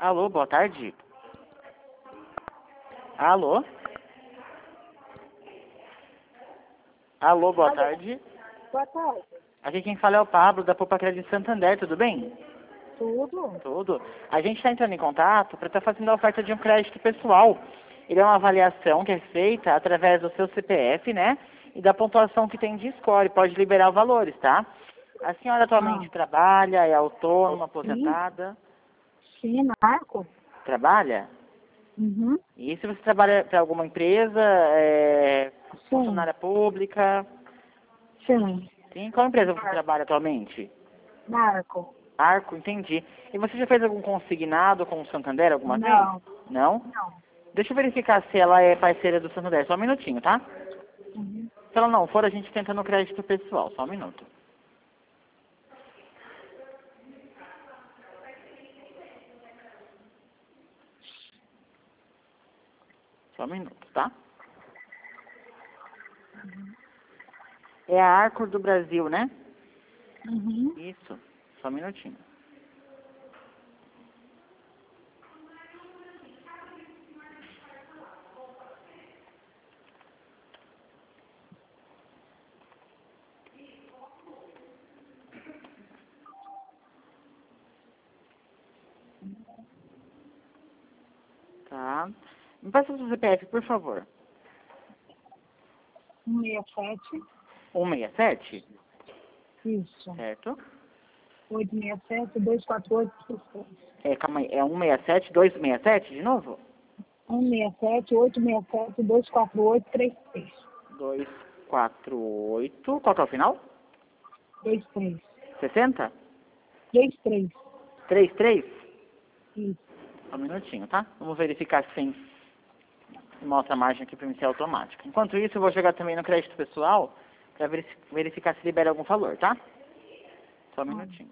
Alô, boa tarde. Alô? Alô, boa tarde. Boa tarde. Aqui quem fala é o Pablo, da Poupa Crédito Santander, tudo bem? Tudo? Tudo. A gente está entrando em contato para estar fazendo a oferta de um crédito pessoal. Ele é uma avaliação que é feita através do seu CPF, né? E da pontuação que tem de score. Pode liberar valores, tá? A senhora atualmente trabalha, é autônoma, aposentada? Sim, Marco? Trabalha? Uhum. E se você trabalha para alguma empresa, funcionária pública? Sim. Sim, qual empresa você trabalha atualmente? Marco? Arco, entendi. E você já fez algum consignado com o Santander alguma vez? Não. Não? Não. Deixa eu verificar se ela é parceira do Santander. Só um minutinho, tá? Uhum. Se ela não for, a gente tenta no crédito pessoal. Só um minuto. Só um minuto, tá? É a Arco do Brasil, né? Uhum. Isso. Só um minutinho. Tá. Me passa o seu CPF, por favor. 167. 167, Isso. certo? 867 248 33. Calma aí. É 167, 267 de novo? 167 867 248 33. 248. Qual que é o final? 23. 60? 33. 33? Isso. Só um minutinho, tá? Vamos verificar se mostra a margem aqui para iniciar automática. Enquanto isso, eu vou jogar também no crédito pessoal para verificar se libera algum valor, tá? Só um minutinho.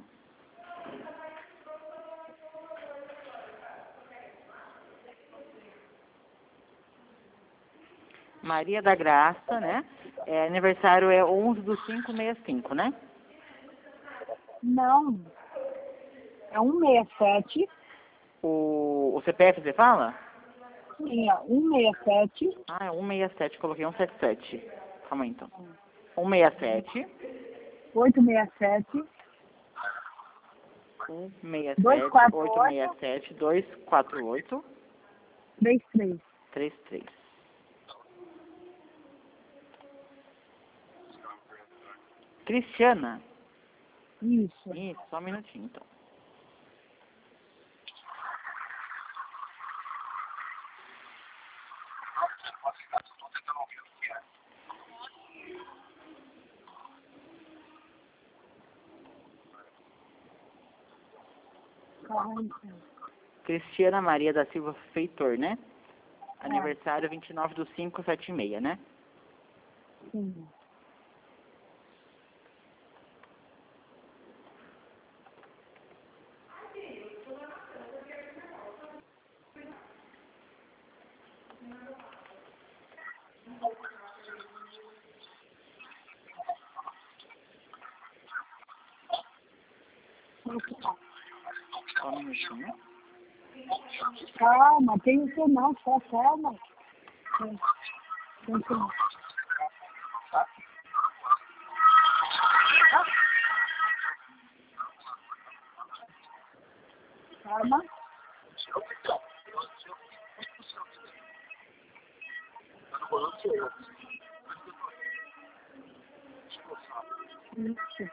Maria da Graça, né? Aniversário é 11/5/65, né? Não. É 167. O CPF você fala? Sim, é 167. Ah, é 167, coloquei 177. Calma aí, então. 167, 867. 167, 248 867, 248, 33. 33. Cristiana. Isso. Isso, só um minutinho, então. Cristiana Maria da Silva Feitor, né? Aniversário 29/5/76, né? Sim. Só um minutinho. Calma, tem o seu não, só calma. Tem o seu não. Calma. Isso.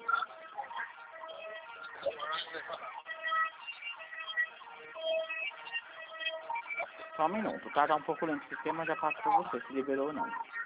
Só um minuto, tá? Tá um pouco lento o sistema, já passo pra você, se liberou ou não.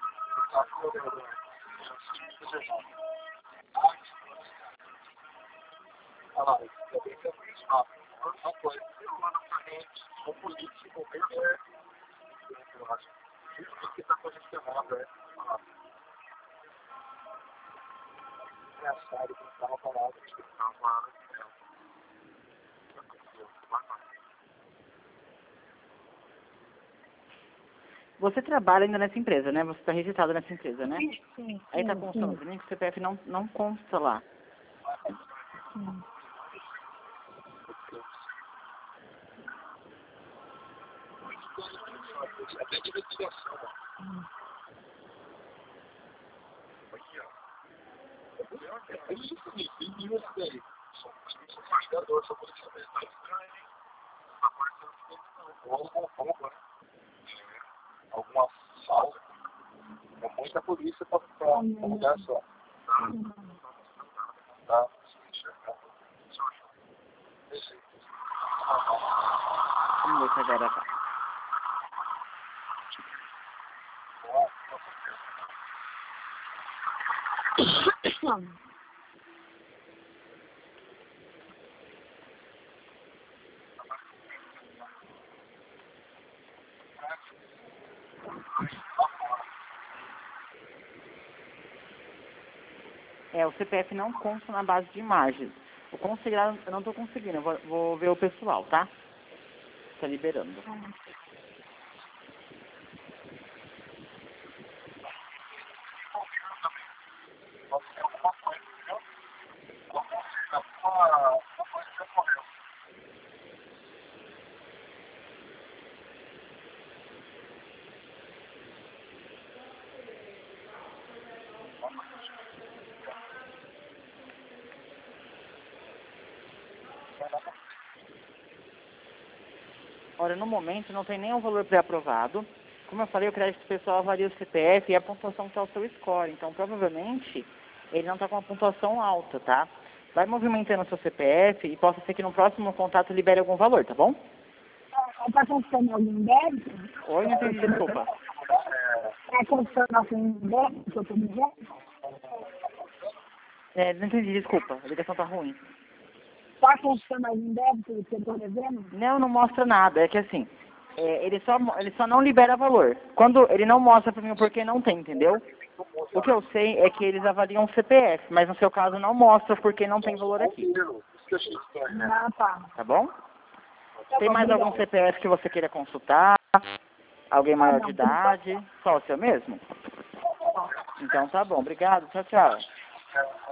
Você trabalha ainda nessa empresa, né? Você está registrado nessa empresa, né? Sim, Aí tá sim, constando sim. pra mim que o CPF não consta lá. Sim. Até de investigação. Aqui, ó. É isso que tem isso daí. São investigadores, são policiais. Tá estranho, hein? Tá parecendo que alguma roupa, né? Alguma falta. É muita polícia pra um lugar só. Tá? Vamos ver se agora vai. O CPF não consta na base de imagens. O considerado eu não estou conseguindo, eu vou ver o pessoal, tá? Tá liberando. Olha, no momento não tem nenhum valor pré-aprovado. Como eu falei, o crédito pessoal avalia o CPF e a pontuação que está o seu score. Então, provavelmente, ele não está com uma pontuação alta, tá? Vai movimentando o seu CPF e possa ser que no próximo contato libere algum valor, tá bom? Está constando algum débito? Oi, não entendi, desculpa. Está constando algum débito que eu estou dizendo? Não entendi, desculpa. A ligação tá ruim. Está constando algum débito que eu estou devendo? Não, não mostra nada. É que assim, ele só não libera valor. Quando ele não mostra pra mim o porquê não tem, entendeu? O que eu sei é que eles avaliam o CPF, mas no seu caso não mostra porque não tem valor aqui. Ah, tá. Tá bom? Tem mais algum CPF que você queira consultar? Alguém maior de idade? Só o seu mesmo? Então tá bom. Obrigado. Tchau, tchau.